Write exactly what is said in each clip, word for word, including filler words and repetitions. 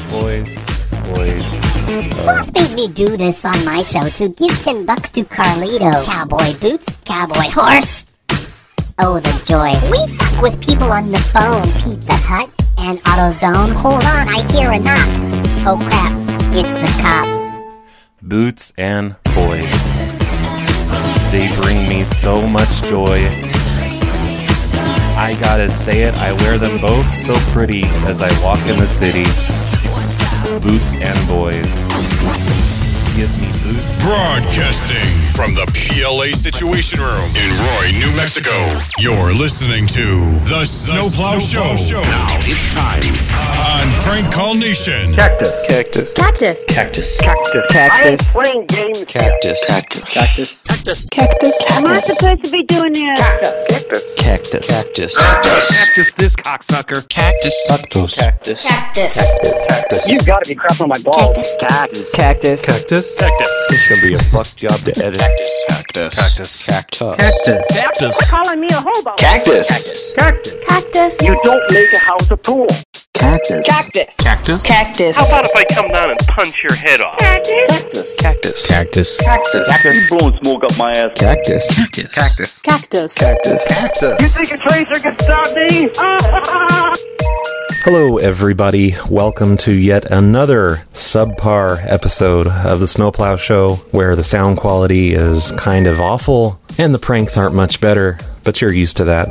Boys, boys. Boss made me do this on my show to give ten bucks to Carlito. Cowboy boots, cowboy horse. Oh, the joy. We fuck with people on the phone. Pizza Hut and AutoZone. Hold on, I hear a knock. Oh crap, it's the cops. Boots and boys. They bring me so much joy. I gotta say it, I wear them both so pretty as I walk in the city. Boots and boys. Give me boots. Broadcasting from the P L A Situation Room in Roy, New Mexico. You're listening to The Snowplow Show. Show. Now it's time on Prank Call Nation. Cactus. Cactus. Cactus. Cactus. Cactus. Cactus. I am playing games. Cactus. Cactus. Cactus. Cactus. Cactus. Am I supposed to be doing this? Cactus. Cactus. Cactus. Cactus. Cactus this cocksucker. Cactus. Cactus. Cactus. Cactus. Cactus. You gotta be crap on my balls. Cactus. Cactus. Cactus. Cactus. Cactus. It's gonna be a fuck job to edit. Cactus. Cactus. Cactus. Cactus. Cactus. Cactus. Calling me a hobo. Cactus. Cactus. Cactus. You don't make a house a pool. Cactus. Cactus. Cactus. Cactus. How about if I come down and punch your head off? Cactus. Cactus. Cactus. Cactus. You blowing smoke up my ass. Cactus. Cactus. Cactus. Cactus. Cactus. Cactus. You think a tracer can stop me? Hello, everybody. Welcome to yet another subpar episode of the Snowplow Show, where the sound quality is kind of awful and the pranks aren't much better, but you're used to that.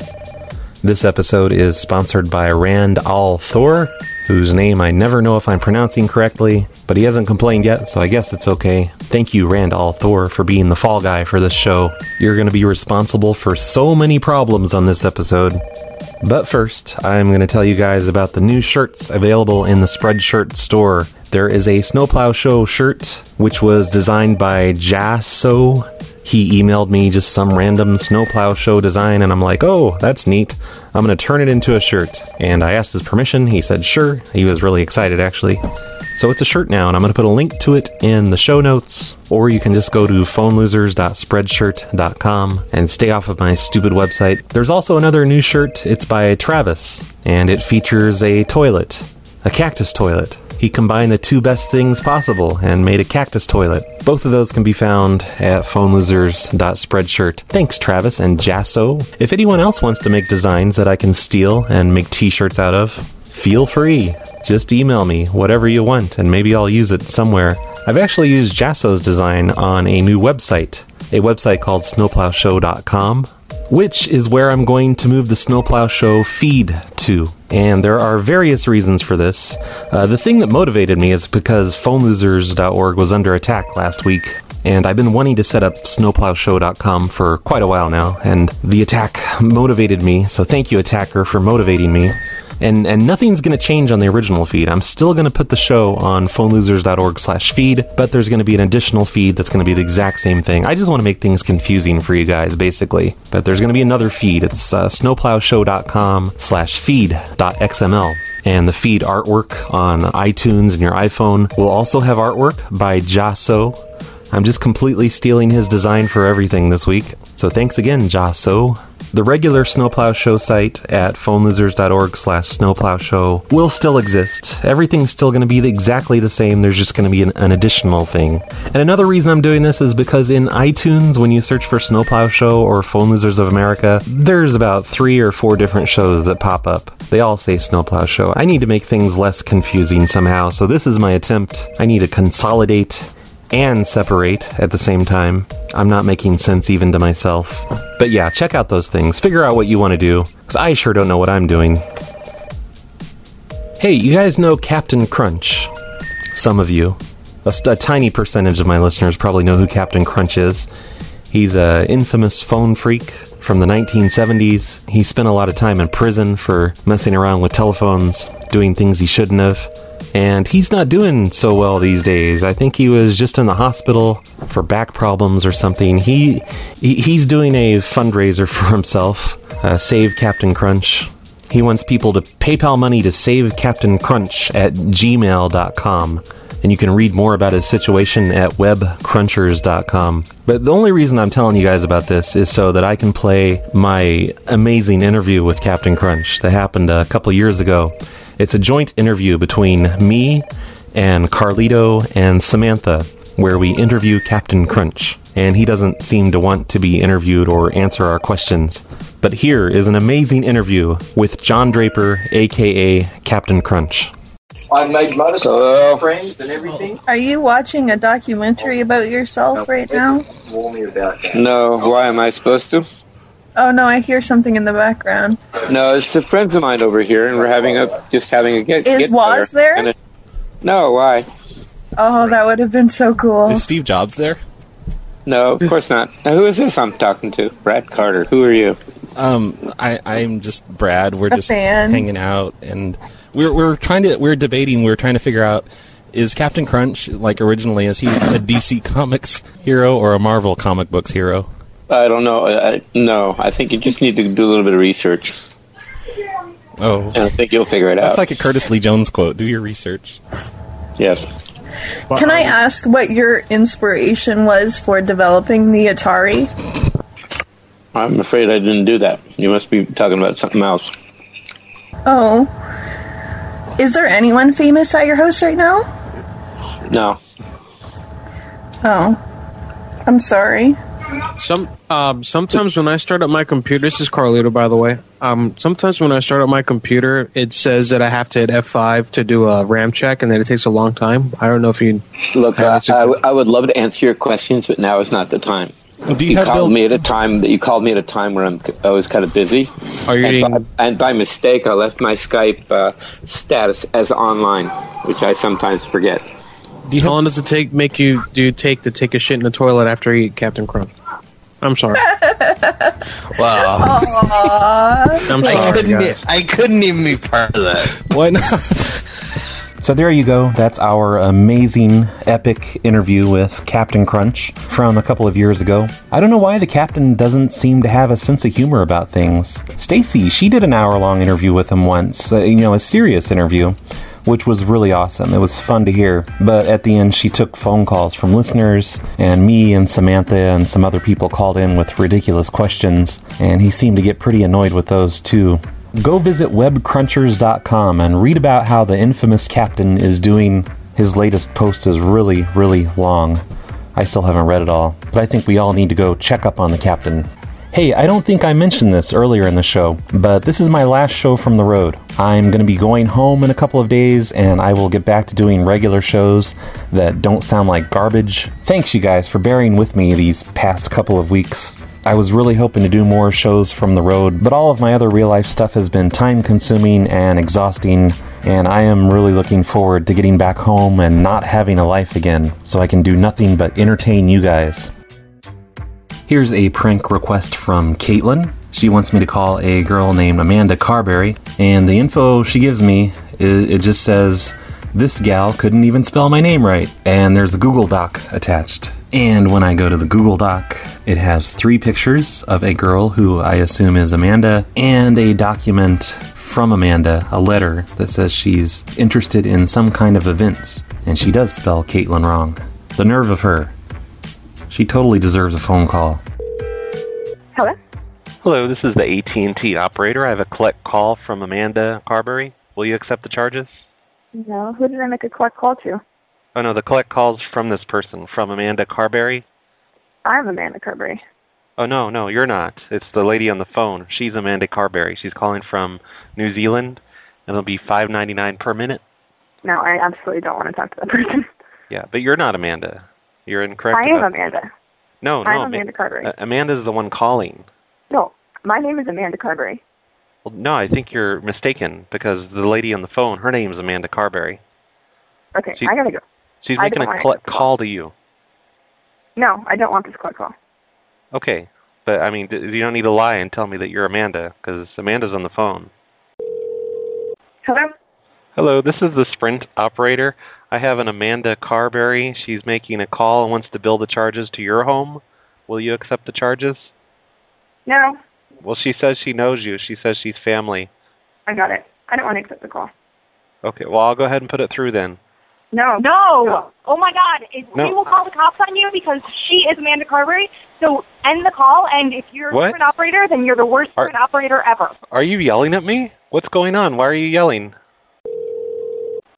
This episode is sponsored by Rand Al Thor, whose name I never know if I'm pronouncing correctly, but he hasn't complained yet, so I guess it's okay. Thank you, Rand Al Thor, for being the fall guy for this show. You're going to be responsible for so many problems on this episode. But first, I'm going to tell you guys about the new shirts available in the Spreadshirt store. There is a Snowplow Show shirt, which was designed by Jasso. He emailed me just some random Snowplow Show design, and I'm like, oh, that's neat. I'm going to turn it into a shirt. And I asked his permission. He said, sure. He was really excited, actually. So it's a shirt now, and I'm going to put a link to it in the show notes, or you can just go to phone losers dot spreadshirt dot com and stay off of my stupid website. There's also another new shirt. It's by Travis, and it features a toilet, a cactus toilet. He combined the two best things possible and made a cactus toilet. Both of those can be found at phone losers dot spreadshirt. Thanks, Travis and Jasso. If anyone else wants to make designs that I can steal and make t-shirts out of, feel free. Just email me whatever you want, and maybe I'll use it somewhere. I've actually used Jasso's design on a new website, a website called snowplow show dot com, which is where I'm going to move the Snowplow Show feed to. And there are various reasons for this. Uh, the thing that motivated me is because phone losers dot org was under attack last week, and I've been wanting to set up snowplow show dot com for quite a while now, and the attack motivated me, so thank you, attacker, for motivating me. And and nothing's going to change on the original feed. I'm still going to put the show on phone losers dot org slash feed, but there's going to be an additional feed that's going to be the exact same thing. I just want to make things confusing for you guys, basically. But there's going to be another feed. It's uh, snowplow show dot com slash feed dot x m l. And the feed artwork on iTunes and your iPhone will also have artwork by Jasso. I'm just completely stealing his design for everything this week. So thanks again, Jasso. The regular Snowplow Show site at phone losers dot org slash snowplow show will still exist. Everything's still going to be exactly the same. There's just going to be an, an additional thing. And another reason I'm doing this is because in iTunes, when you search for Snowplow Show or Phone Losers of America, there's about three or four different shows that pop up. They all say Snowplow Show. I need to make things less confusing somehow, so this is my attempt. I need to consolidate and separate at the same time. I'm not making sense even to myself. But yeah, check out those things. Figure out what you want to do, because I sure don't know what I'm doing. Hey, you guys know Captain Crunch? Some of you. A, a tiny percentage of my listeners probably know who Captain Crunch is. He's an infamous phone freak from the nineteen seventies. He spent a lot of time in prison for messing around with telephones, doing things he shouldn't have. And he's not doing so well these days. I think he was just in the hospital for back problems or something. He, he He's doing a fundraiser for himself, uh, Save Captain Crunch. He wants people to PayPal money to save Captain Crunch at gmail dot com. And you can read more about his situation at web crunchers dot com. But the only reason I'm telling you guys about this is so that I can play my amazing interview with Captain Crunch that happened a couple years ago. It's a joint interview between me and Carlito and Samantha, where we interview Captain Crunch. And he doesn't seem to want to be interviewed or answer our questions. But here is an amazing interview with John Draper, aka Captain Crunch. I made motorcycle frames and everything. Are you watching a documentary about yourself right now? No, why am I supposed to? Oh no, I hear something in the background. No, it's some friends of mine over here, and we're having a just having a get. Is get Woz there? And a, no, why? Oh, that would have been so cool. Is Steve Jobs there? No, of course not. Now, who is this I'm talking to? Brad Carter. Who are you? Um, I, I'm just Brad. We're A just fan. hanging out, and we're we're trying to we're debating. We're trying to figure out, is Captain Crunch, like originally, is he a D C Comics hero or a Marvel comic books hero? I don't know. I, no, I think you just need to do a little bit of research, Oh, and I think you'll figure it that's out. like a Curtis Lee Jones quote. Do your research. Yes. Can I ask what your inspiration was for developing the Atari? I'm afraid I didn't do that. You must be talking about something else. Oh. Is there anyone famous at your house right now? No. Oh. I'm sorry. Some um, sometimes when I start up my computer, this is Carlito, by the way. Um, sometimes when I start up my computer, it says that I have to hit F five to do a RAM check, and that it takes a long time. I don't know if you look. Uh, I, w- I would love to answer your questions, but now is not the time. Do you, you have called Bill- me at a time that you called me at a time where I'm I was kind of busy. Are you and, eating- by, and by mistake, I left my Skype uh, status as online, which I sometimes forget. Do you How have, long does it take make you do you take to take a shit in the toilet after you eat Captain Crunch? I'm sorry. Wow. I'm I sorry. couldn't, guys. e- I couldn't even be part of that. Why not? So there you go. That's our amazing, epic interview with Captain Crunch from a couple of years ago. I don't know why the captain doesn't seem to have a sense of humor about things. Stacy, she did an hour-long interview with him once, uh, you know, a serious interview, which was really awesome. It was fun to hear. But at the end, she took phone calls from listeners, and me and Samantha and some other people called in with ridiculous questions, and he seemed to get pretty annoyed with those too. Go visit web crunchers dot com and read about how the infamous captain is doing. His latest post is really, really long. I still haven't read it all, but I think we all need to go check up on the captain. Hey, I don't think I mentioned this earlier in the show, but this is my last show from the road. I'm going to be going home in a couple of days, and I will get back to doing regular shows that don't sound like garbage. Thanks, you guys, for bearing with me these past couple of weeks. I was really hoping to do more shows from the road, but all of my other real-life stuff has been time-consuming and exhausting, and I am really looking forward to getting back home and not having a life again, so I can do nothing but entertain you guys. Here's a prank request from Caitlin. She wants me to call a girl named Amanda Carberry, and the info she gives me, it, it just says, this gal couldn't even spell my name right, and there's a Google Doc attached. And when I go to the Google Doc, it has three pictures of a girl who I assume is Amanda, and a document from Amanda, a letter that says she's interested in some kind of events, and she does spell Caitlin wrong. The nerve of her. She totally deserves a phone call. Hello? Hello, this is the A T and T operator. I have a collect call from Amanda Carberry. Will you accept the charges? No, who did I make a collect call to? Oh, no, the collect call's from this person, from Amanda Carberry. I'm Amanda Carberry. Oh, no, no, you're not. It's the lady on the phone. She's Amanda Carberry. She's calling from New Zealand, and it'll be five ninety-nine per minute. No, I absolutely don't want to talk to that person. Yeah, but you're not Amanda. You're incorrect. I am about- Amanda. No, no. I'm Ama- Amanda Carberry. uh, Amanda's the one calling. No, my name is Amanda Carberry. Well, no, I think you're mistaken, because the lady on the phone, her name's Amanda Carberry. Okay, She- I gotta go. She's I making don't a want collect this call to you. No, I don't want this collect call. Okay, but I mean, d- you don't need to lie and tell me that you're Amanda, because Amanda's on the phone. Hello? Hello, this is the Sprint operator. I have an Amanda Carberry. She's making a call and wants to bill the charges to your home. Will you accept the charges? No, Well, she says she knows you. She says she's family. I got it. I don't want to accept the call. Okay, well, I'll go ahead and put it through then. No. No. Oh my God. It, No. We will call the cops on you because she is Amanda Carberry. So end the call, and if you're What? a Sprint operator, then you're the worst Are- Sprint operator ever. Are you yelling at me? What's going on? Why are you yelling?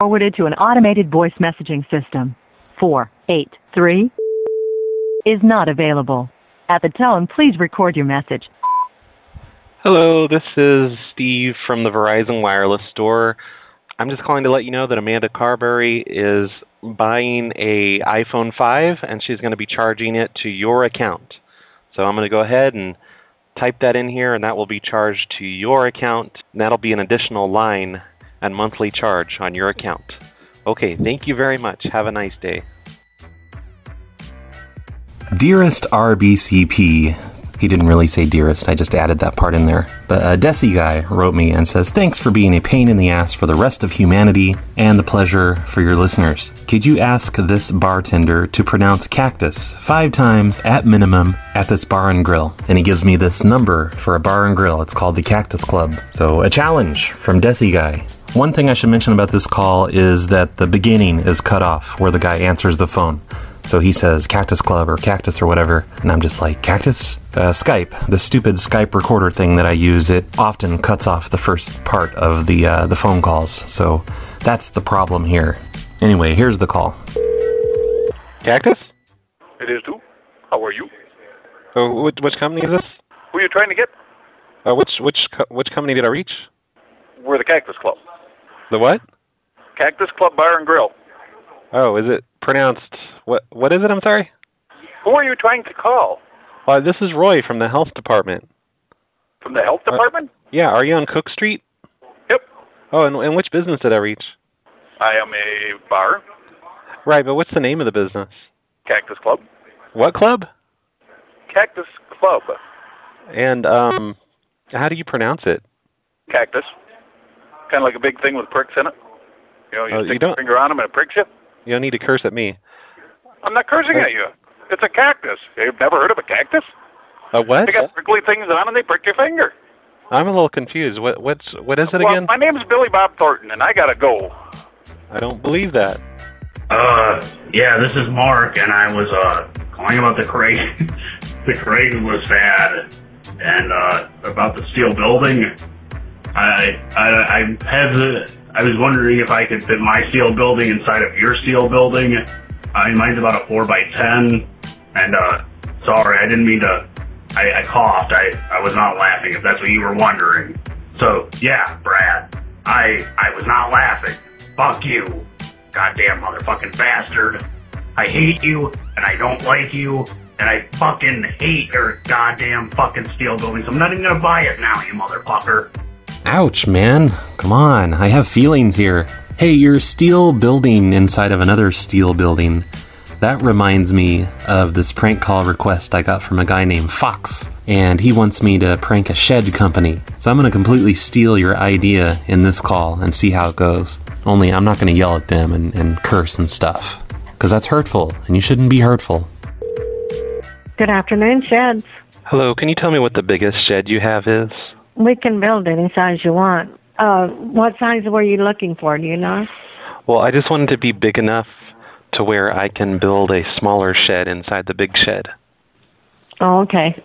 forwarded to an automated voice messaging system. four eight three is not available. At the tone, please record your message. Hello, this is Steve from the Verizon Wireless Store. I'm just calling to let you know that Amanda Carberry is buying a iPhone five, and she's going to be charging it to your account. So I'm going to go ahead and type that in here, and that will be charged to your account, and that'll be an additional line and monthly charge on your account. Okay, thank you very much. Have a nice day. Dearest R B C P. He didn't really say dearest, I just added that part in there. But uh, Desi Guy wrote me and says, thanks for being a pain in the ass for the rest of humanity and the pleasure for your listeners. Could you ask this bartender to pronounce cactus five times at minimum at this bar and grill? And he gives me this number for a bar and grill. It's called the Cactus Club. So a challenge from Desi Guy. One thing I should mention about this call is that the beginning is cut off where the guy answers the phone. So he says Cactus Club or Cactus or whatever, and I'm just like, Cactus? Uh, Skype, the stupid Skype recorder thing that I use, it often cuts off the first part of the uh, the phone calls. So that's the problem here. Anyway, here's the call. Cactus? It is too. How are you? Oh, which, which company is this? Who are you trying to get? Uh, which which co- which company did I reach? We're the Cactus Club. The what? Cactus Club Bar and Grill. Oh, is it pronounced... What? What is it? I'm sorry? Who are you trying to call? Uh, this is Roy from the health department. From the health department? Uh, yeah, are you on Cook Street? Yep. Oh, and, and which business did I reach? I am a bar. Right, but what's the name of the business? Cactus Club. What club? Cactus Club. And, um, how do you pronounce it? Cactus. Kind of like a big thing with pricks in it. You know, you Oh, stick you don't- your finger on them and it pricks you. You don't need to curse at me. I'm not cursing at you. It's a cactus. You've never heard of a cactus? A what? They got prickly things on and they prick your finger. I'm a little confused. What what's what is it well, again? my name's Billy Bob Thornton, and I gotta go. I don't believe that. Uh, yeah, this is Mark, and I was uh calling about the crate. The crate was bad, and uh about the steel building. I I I had the, I was wondering if I could fit my steel building inside of your steel building. I mean, mine's about a four by ten, and uh, sorry, I didn't mean to. I, I coughed. I, I was not laughing, if that's what you were wondering. So yeah, Brad, I I was not laughing. Fuck you, goddamn motherfucking bastard. I hate you, and I don't like you, and I fucking hate your goddamn fucking steel building. So I'm not even gonna buy it now, you motherfucker. Ouch, man. Come on, I have feelings here. Hey, you're steel building inside of another steel building. That reminds me of this prank call request I got from a guy named Fox, and he wants me to prank a shed company. So I'm going to completely steal your idea in this call and see how it goes. Only I'm not going to yell at them and, and curse and stuff, because that's hurtful, and you shouldn't be hurtful. Good afternoon, Sheds. Hello, can you tell me what the biggest shed you have is? We can build any size you want. Uh, what size were you looking for, do you know? Well, I just wanted to be big enough to where I can build a smaller shed inside the big shed. Oh, okay.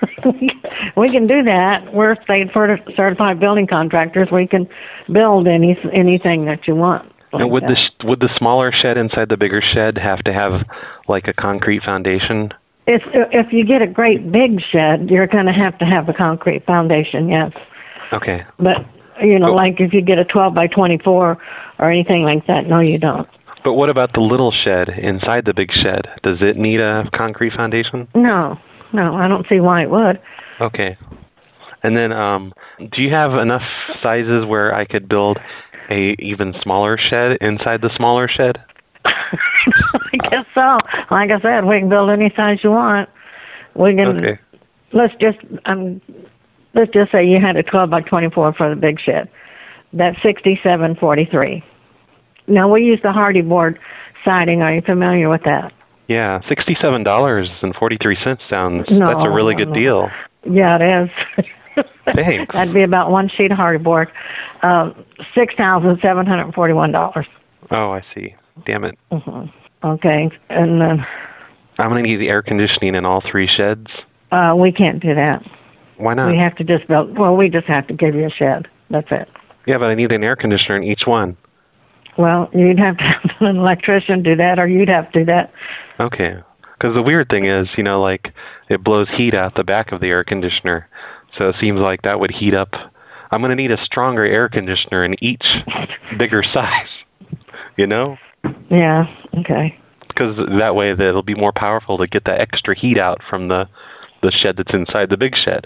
We can do that. We're state certified building contractors. We can build any anything that you want. Like and would that. the sh- would the smaller shed inside the bigger shed have to have like a concrete foundation? If, if you get a great big shed, you're going to have to have a concrete foundation, yes. Okay. But, you know, like if you get a twelve by twenty-four or anything like that, no, you don't. But what about the little shed inside the big shed? Does it need a concrete foundation? No, no, I don't see why it would. Okay. And then, um, do you have enough sizes where I could build a even smaller shed inside the smaller shed? I guess so. Like I said, we can build any size you want. We can. Okay. Let's just um, let's just say you had a twelve by twenty-four for the big shed. That's sixty-seven forty-three. Now we use the Hardy board siding. Are you familiar with that? Yeah, sixty-seven dollars and forty-three cents sounds. No, that's a really good no. deal. Yeah, it is. Thanks. That'd be about one sheet of Hardy board. Um, six thousand seven hundred forty-one dollars. Oh, I see. Damn it. Mm-hmm. Okay, and then I'm gonna need the air conditioning in all three sheds. uh, we can't do that. Why not? We have to just build. Well, we just have to give you a shed. That's it. Yeah, but I need an air conditioner in each one. Well, you'd have to have an electrician do that, or you'd have to do that. Okay. Because the weird thing is, you know, like, it blows heat out the back of the air conditioner. So it seems like that would heat up. I'm going to need a stronger air conditioner in each bigger size, you know? Yeah, okay. Because that way that it'll be more powerful to get that extra heat out from the, the shed that's inside the big shed.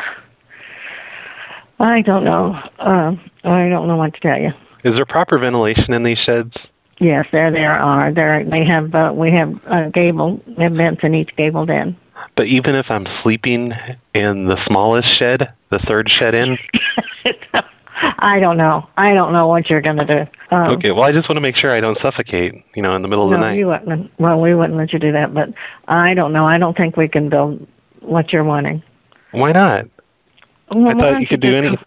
I don't know. Uh, I don't know what to tell you. Is there proper ventilation in these sheds? Yes, there there are. There they have. Uh, we have uh, gable vents in each gabled end. But even if I'm sleeping in the smallest shed, the third shed in? I don't know. I don't know what you're going to do. Um, Okay, well, I just want to make sure I don't suffocate, you know, in the middle of no, the night. you wouldn't. Well, we wouldn't let you do that, but I don't know. I don't think we can build what you're wanting. Why not? Well, I why thought don't you could do any...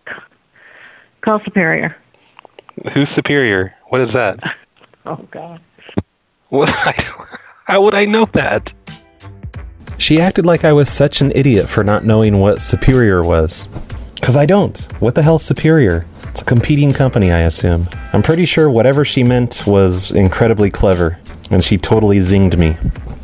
Call Superior. Who's Superior? What is that? Oh, God. What? How would I know that? She acted like I was such an idiot for not knowing what Superior was. Because I don't. What the hell's Superior? It's a competing company, I assume. I'm pretty sure whatever she meant was incredibly clever, and she totally zinged me.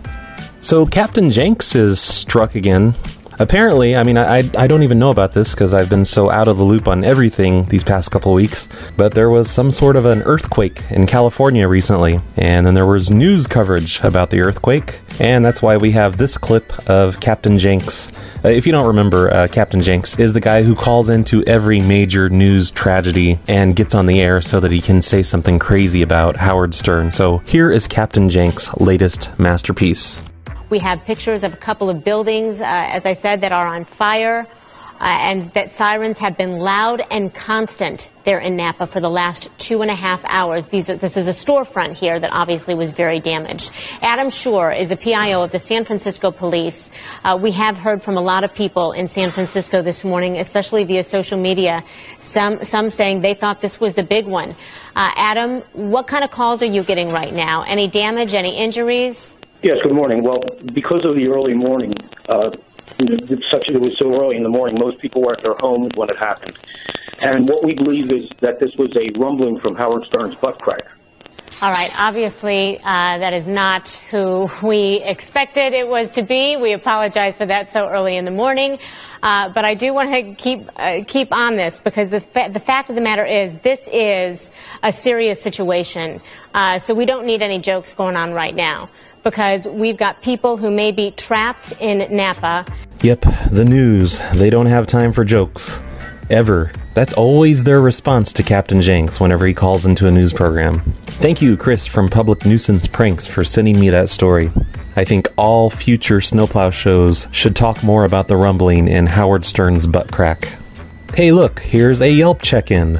So Captain Jenks is struck again. Apparently, I mean, I, I don't even know about this because I've been so out of the loop on everything these past couple weeks, but there was some sort of an earthquake in California recently, and then there was news coverage about the earthquake, and that's why we have this clip of Captain Jenks. Uh, if you don't remember, uh, Captain Jenks is the guy who calls into every major news tragedy and gets on the air so that he can say something crazy about Howard Stern. So here is Captain Jenks' latest masterpiece. We have pictures of a couple of buildings, uh, as I said, that are on fire, uh, and that sirens have been loud and constant there in Napa for the last two and a half hours. These are, this is a storefront here that obviously was very damaged. Adam Shore is the P I O of the San Francisco Police. Uh, we have heard from a lot of people in San Francisco this morning, especially via social media, some, some saying they thought this was the big one. Uh, Adam, what kind of calls are you getting right now? Any damage, any injuries? Yes, good morning. Well, because of the early morning, uh, such it was so early in the morning, most people were at their homes when it happened. And what we believe is that this was a rumbling from Howard Stern's butt crack. All right. Obviously, uh, that is not who we expected it was to be. We apologize for that so early in the morning. Uh, but I do want to keep uh, keep on this because the fa- the fact of the matter is this is a serious situation. Uh, so we don't need any jokes going on right now, because we've got people who may be trapped in Napa. Yep, the news. They don't have time for jokes. Ever. That's always their response to Captain Jenks whenever he calls into a news program. Thank you, Chris from Public Nuisance Pranks, for sending me that story. I think all future Snowplow shows should talk more about the rumbling in Howard Stern's butt crack. Hey, look, here's a Yelp check-in.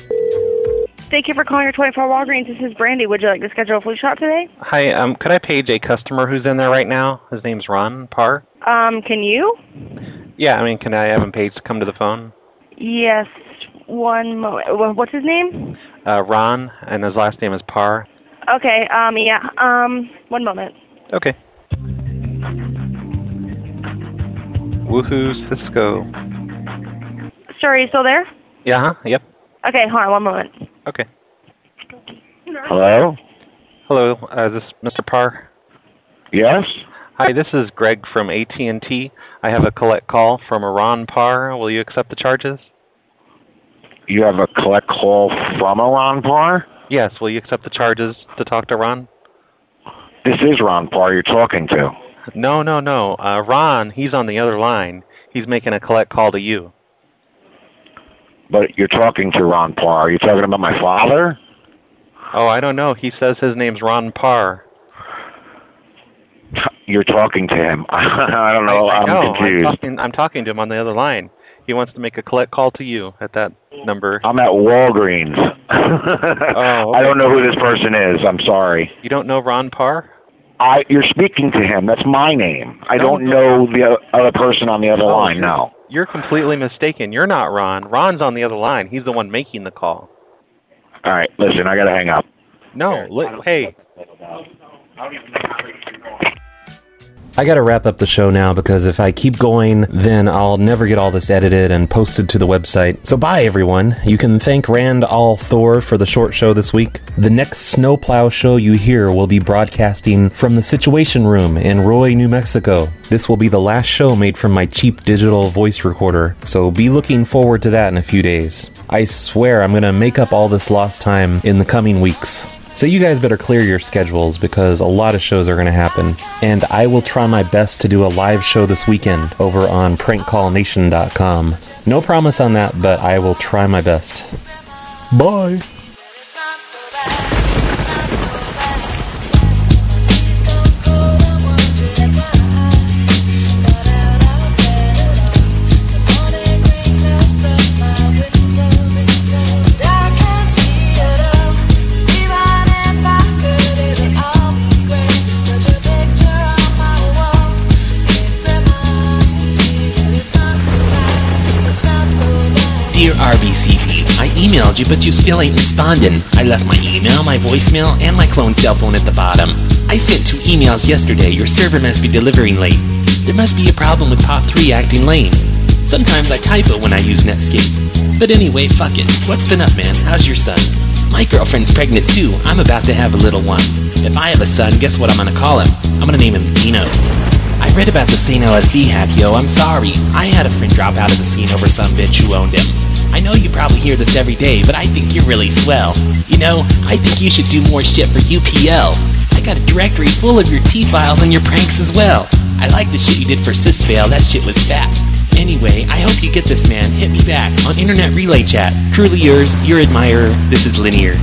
Thank you for calling your twenty-four Walgreens. This is Brandy. Would you like to schedule a flu shot today? Hi, um, could I page a customer who's in there right now? His name's Ron Parr. Um, can you? Yeah, I mean, can I have him paged to come to the phone? Yes. One moment. What's his name? Uh, Ron, and his last name is Parr. Okay. Um. Yeah. Um. One moment. Okay. Woohoo, Cisco. Sir, are you still there? Yeah, huh? Yep. Okay. Hold on. One moment. Okay. Hello? Hello, uh, is this Mister Parr? Yes? Hi, this is Greg from A T and T. I have a collect call from a Ron Parr. Will you accept the charges? You have a collect call from a Ron Parr? Yes, will you accept the charges to talk to Ron? This is Ron Parr you're talking to. No, no, no. Uh, Ron, he's on the other line. He's making a collect call to you. But you're talking to Ron Parr. Are you talking about my father? Oh, I don't know. He says his name's Ron Parr. You're talking to him. I don't know. I, I I'm know. confused. I'm talking, I'm talking to him on the other line. He wants to make a collect call to you at that number. I'm at Walgreens. Oh, okay. I don't know who this person is. I'm sorry. You don't know Ron Parr? I. You're speaking to him. That's my name. I No, don't no. know the other person on the other Oh, line you're- now. You're completely mistaken. You're not Ron. Ron's on the other line. He's the one making the call. All right, listen, I got to hang up. No, li- hey. I gotta wrap up the show now because if I keep going, then I'll never get all this edited and posted to the website. So bye, everyone. You can thank Rand All Thor for the short show this week. The next Snowplow show you hear will be broadcasting from the Situation Room in Roy, New Mexico. This will be the last show made from my cheap digital voice recorder, so be looking forward to that in a few days. I swear I'm gonna make up all this lost time in the coming weeks. So you guys better clear your schedules because a lot of shows are going to happen. And I will try my best to do a live show this weekend over on prank call nation dot com. No promise on that, but I will try my best. Bye. Dear R B C P, I emailed you, but you still ain't responding. I left my email, my voicemail, and my clone cell phone at the bottom. I sent two emails yesterday. Your server must be delivering late. There must be a problem with Pop three acting lame. Sometimes I typo when I use Netscape. But anyway, fuck it. What's been up, man? How's your son? My girlfriend's pregnant too. I'm about to have a little one. If I have a son, guess what I'm gonna call him? I'm gonna name him Dino. I read about the Saint L S D hack, yo. I'm sorry. I had a friend drop out of the scene over some bitch who owned him. I know you probably hear this every day, but I think you're really swell. You know, I think you should do more shit for U P L. I got a directory full of your T-files and your pranks as well. I like the shit you did for Sysfail. That shit was fat. Anyway, I hope you get this, man. Hit me back on Internet Relay Chat. Truly yours, your admirer. This is Linear.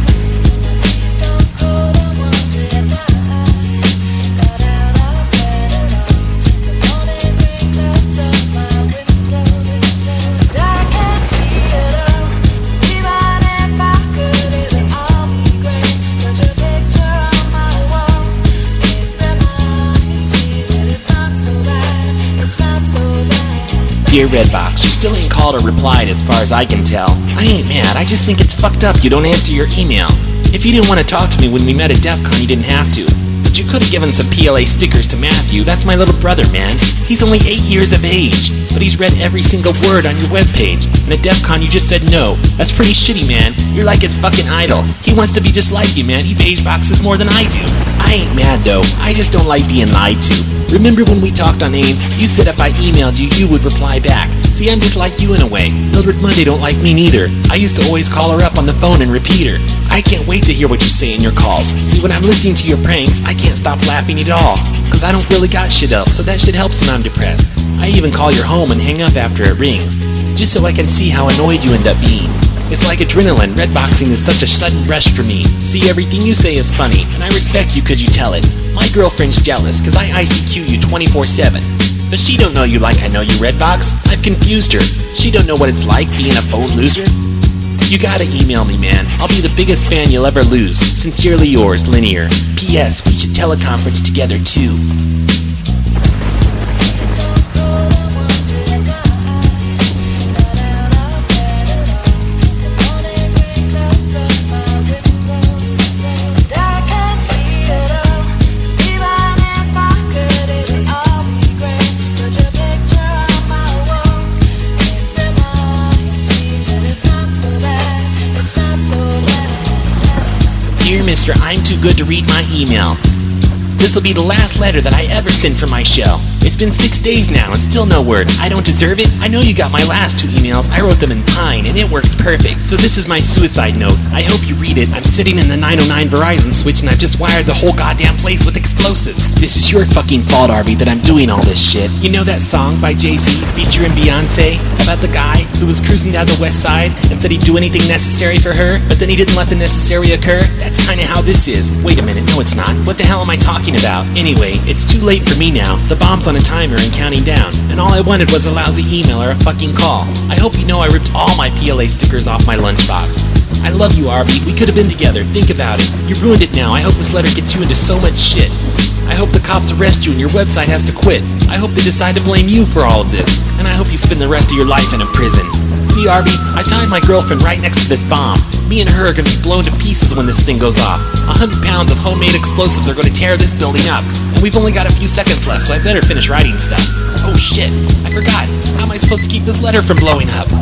Dear Redbox, you still ain't called or replied as far as I can tell. I ain't mad, I just think it's fucked up you don't answer your email. If you didn't want to talk to me when we met at DEF CON, you didn't have to. But you could have given some P L A stickers to Matthew. That's my little brother, man. He's only eight years of age, but he's read every single word on your webpage. And at DEF CON, you just said no. That's pretty shitty, man. You're like his fucking idol. He wants to be just like you, man. He beige boxes more than I do. I ain't mad, though. I just don't like being lied to. Remember when we talked on AIM, you said if I emailed you, you would reply back. See, I'm just like you in a way. Mildred Monday don't like me neither. I used to always call her up on the phone and repeat her. I can't wait to hear what you say in your calls. See, when I'm listening to your pranks, I can't stop laughing at all. Cause I don't really got shit else, so that shit helps when I'm depressed. I even call your home and hang up after it rings, just so I can see how annoyed you end up being. It's like adrenaline. Redboxing is such a sudden rush for me. See, everything you say is funny, and I respect you cause you tell it. My girlfriend's jealous cause I I C Q you twenty-four seven. But she don't know you like I know you, Redbox. I've confused her. She don't know what it's like being a phone loser. You gotta email me, man. I'll be the biggest fan you'll ever lose. Sincerely yours, Linear. P S. We should teleconference together too. Dear Mister I'm too good to read my email. This will be the last letter that I ever send from my shell. It's been six days now and still no word. I don't deserve it? I know you got my last two emails. I wrote them in Pine and it works perfect. So this is my suicide note. I hope you read it. I'm sitting in the nine oh nine Verizon switch and I've just wired the whole goddamn place with explosives. This is your fucking fault, Arby, that I'm doing all this shit. You know that song by Jay-Z featuring Beyonce about the guy who was cruising down the west side and said he'd do anything necessary for her, but then he didn't let the necessary occur? That's kinda how this is. Wait a minute, no it's not. What the hell am I talking about? Anyway, it's too late for me now. The bomb's on a timer and counting down, and all I wanted was a lousy email or a fucking call. I hope you know I ripped all my P L A stickers off my lunchbox. I love you, Arby. We could have been together. Think about it. You ruined it now. I hope this letter gets you into so much shit. I hope the cops arrest you and your website has to quit. I hope they decide to blame you for all of this, and I hope you spend the rest of your life in a prison. See, See, Arby, I tied my girlfriend right next to this bomb. Me and her are gonna be blown to pieces when this thing goes off. A hundred pounds of homemade explosives are gonna tear this building up. And we've only got a few seconds left, so I better finish writing stuff. Oh shit, I forgot. How am I supposed to keep this letter from blowing up?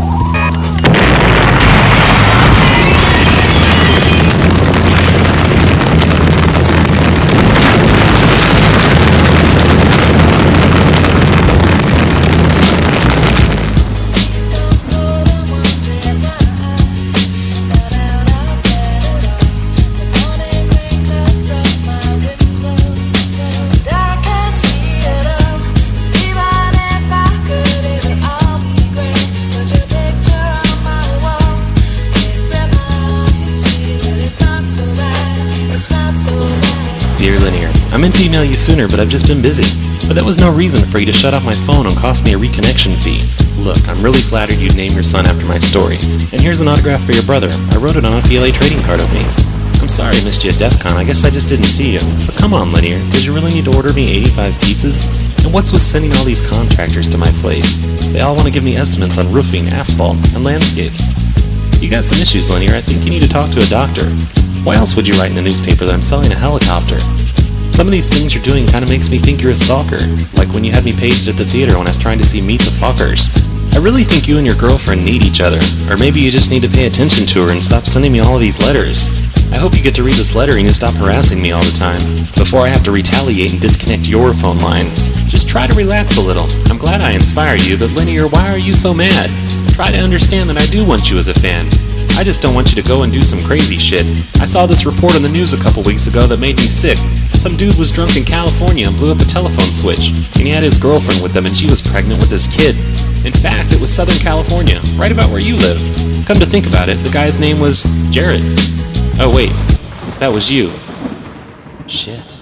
Dear Linear, I meant to email you sooner, but I've just been busy. But that was no reason for you to shut off my phone and cost me a reconnection fee. Look, I'm really flattered you'd name your son after my story. And here's an autograph for your brother. I wrote it on a P L A trading card of me. I'm sorry I missed you at DEF CON. I guess I just didn't see you. But come on, Linear, did you really need to order me eighty-five pizzas? And what's with sending all these contractors to my place? They all want to give me estimates on roofing, asphalt, and landscapes. You got some issues, Linear. I think you need to talk to a doctor. Why else would you write in the newspaper that I'm selling a helicopter? Some of these things you're doing kind of makes me think you're a stalker, like when you had me paged at the theater when I was trying to see Meet the Fockers. I really think you and your girlfriend need each other, or maybe you just need to pay attention to her and stop sending me all of these letters. I hope you get to read this letter and you stop harassing me all the time, before I have to retaliate and disconnect your phone lines. Just try to relax a little. I'm glad I inspire you, but Linear, why are you so mad? Try to understand that I do want you as a fan. I just don't want you to go and do some crazy shit. I saw this report on the news a couple weeks ago that made me sick. Some dude was drunk in California and blew up a telephone switch, and he had his girlfriend with him and she was pregnant with his kid. In fact, it was Southern California, right about where you live. Come to think about it, the guy's name was Jared. Oh wait, that was you. Shit.